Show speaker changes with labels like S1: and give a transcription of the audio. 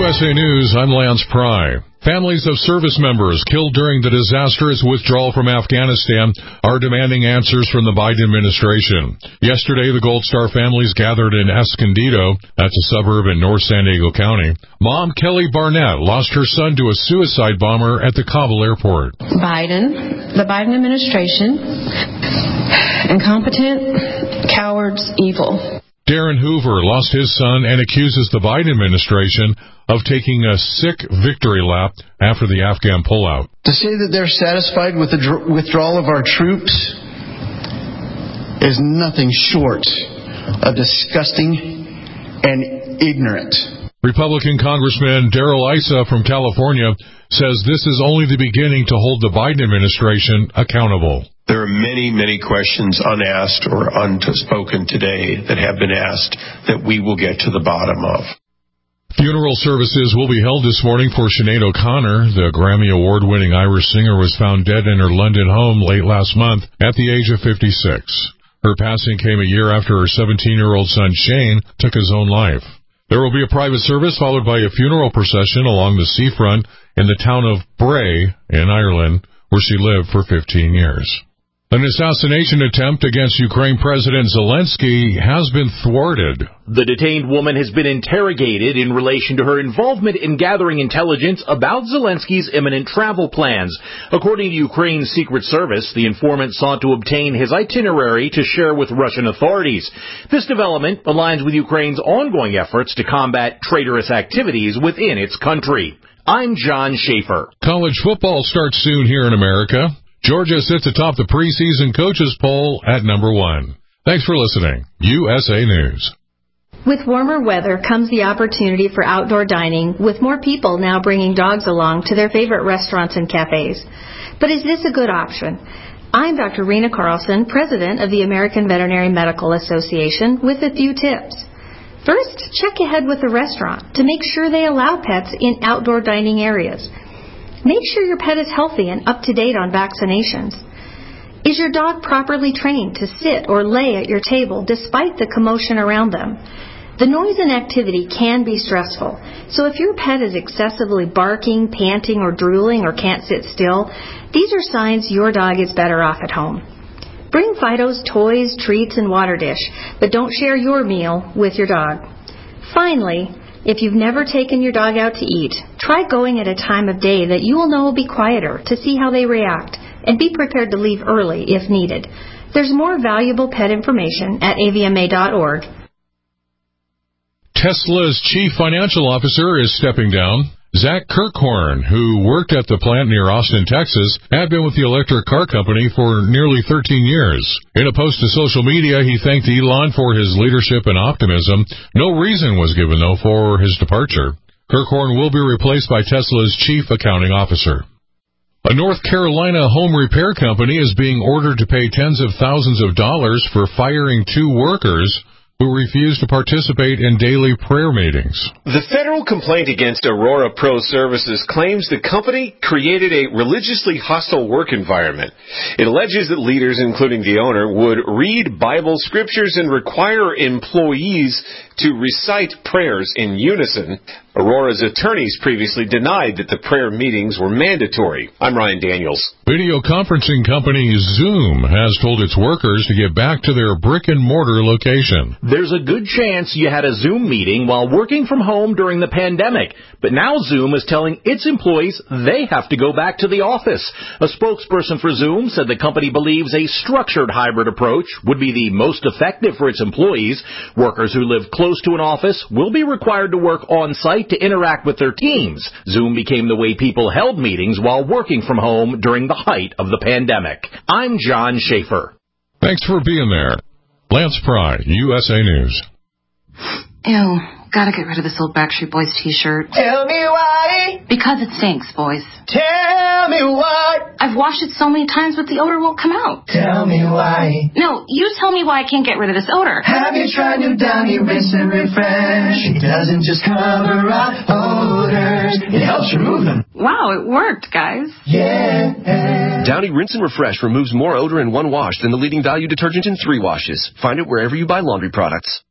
S1: USA News, I'm Lance Pry. Families of service members killed during the disastrous withdrawal from Afghanistan are demanding answers from the Biden administration. Yesterday, the Gold Star families gathered in Escondido, that's a suburb in North San Diego County. Mom Kelly Barnett lost her son to a suicide bomber at the Kabul airport.
S2: The Biden administration, incompetent, cowards, evil.
S1: Darren Hoover lost his son and accuses the Biden administration of taking a sick victory lap after the Afghan pullout.
S3: To say that they're satisfied with the withdrawal of our troops is nothing short of disgusting and ignorant.
S1: Republican Congressman Darrell Issa from California says this is only the beginning to hold the Biden administration accountable.
S4: There are many, many questions unasked or unspoken today that have been asked that we will get to the bottom of.
S1: Funeral services will be held this morning for Sinead O'Connor. The Grammy Award-winning Irish singer was found dead in her London home late last month at the age of 56. Her passing came a year after her 17-year-old son Shane took his own life. There will be a private service followed by a funeral procession along the seafront in the town of Bray in Ireland, where she lived for 15 years. An assassination attempt against Ukraine President Zelensky has been thwarted.
S5: The detained woman has been interrogated in relation to her involvement in gathering intelligence about Zelensky's imminent travel plans. According to Ukraine's Secret Service, the informant sought to obtain his itinerary to share with Russian authorities. This development aligns with Ukraine's ongoing efforts to combat traitorous activities within its country. I'm John Schaefer.
S1: College football starts soon here in America. Georgia sits atop the preseason coaches poll at number 1. Thanks for listening. USA News.
S6: With warmer weather comes the opportunity for outdoor dining, with more people now bringing dogs along to their favorite restaurants and cafes. But is this a good option? I'm Dr. Rena Carlson, president of the American Veterinary Medical Association, with a few tips. First, check ahead with the restaurant to make sure they allow pets in outdoor dining areas. Make sure your pet is healthy and up to date on vaccinations. Is your dog properly trained to sit or lay at your table despite the commotion around them? The noise and activity can be stressful, so if your pet is excessively barking, panting, or drooling or can't sit still, these are signs your dog is better off at home. Bring Fido's toys, treats, and water dish, but don't share your meal with your dog. Finally, if you've never taken your dog out to eat, try going at a time of day that you will know will be quieter to see how they react, and be prepared to leave early if needed. There's more valuable pet information at avma.org.
S1: Tesla's chief financial officer is stepping down. Zach Kirkhorn, who worked at the plant near Austin, Texas, had been with the electric car company for nearly 13 years. In a post to social media, he thanked Elon for his leadership and optimism. No reason was given, though, for his departure. Kirkhorn will be replaced by Tesla's chief accounting officer. A North Carolina home repair company is being ordered to pay tens of thousands of dollars for firing 2 workers who refused to participate in daily prayer meetings.
S7: The federal complaint against Aurora Pro Services claims the company created a religiously hostile work environment. It alleges that leaders, including the owner, would read Bible scriptures and require employees to recite prayers in unison. Aurora's attorneys previously denied that the prayer meetings were mandatory. I'm Ryan Daniels.
S1: Video conferencing company Zoom has told its workers to get back to their brick-and-mortar location.
S5: There's a good chance you had a Zoom meeting while working from home during the pandemic, but now Zoom is telling its employees they have to go back to the office. A spokesperson for Zoom said the company believes a structured hybrid approach would be the most effective for its employees. Workers who live close to an office will be required to work on-site to interact with their teams. Zoom became the way people held meetings while working from home during the height of the pandemic. I'm John Schaefer.
S1: Thanks for being there. Lance Pry, USA News.
S8: Ew, gotta get rid of this old Backstreet Boys t-shirt.
S9: Tell me why.
S8: Because it stinks, boys.
S9: Tell me why.
S8: I've washed it so many times, but the odor won't come out.
S9: Tell me why.
S8: No, you tell me why I can't get rid of this odor.
S9: Have you tried new Downy Rinse and Refresh? It doesn't just cover up odors, it helps remove them.
S8: Wow, it worked, guys.
S9: Yeah.
S10: Downy Rinse and Refresh removes more odor in 1 wash than the leading value detergent in 3 washes. Find it wherever you buy laundry products.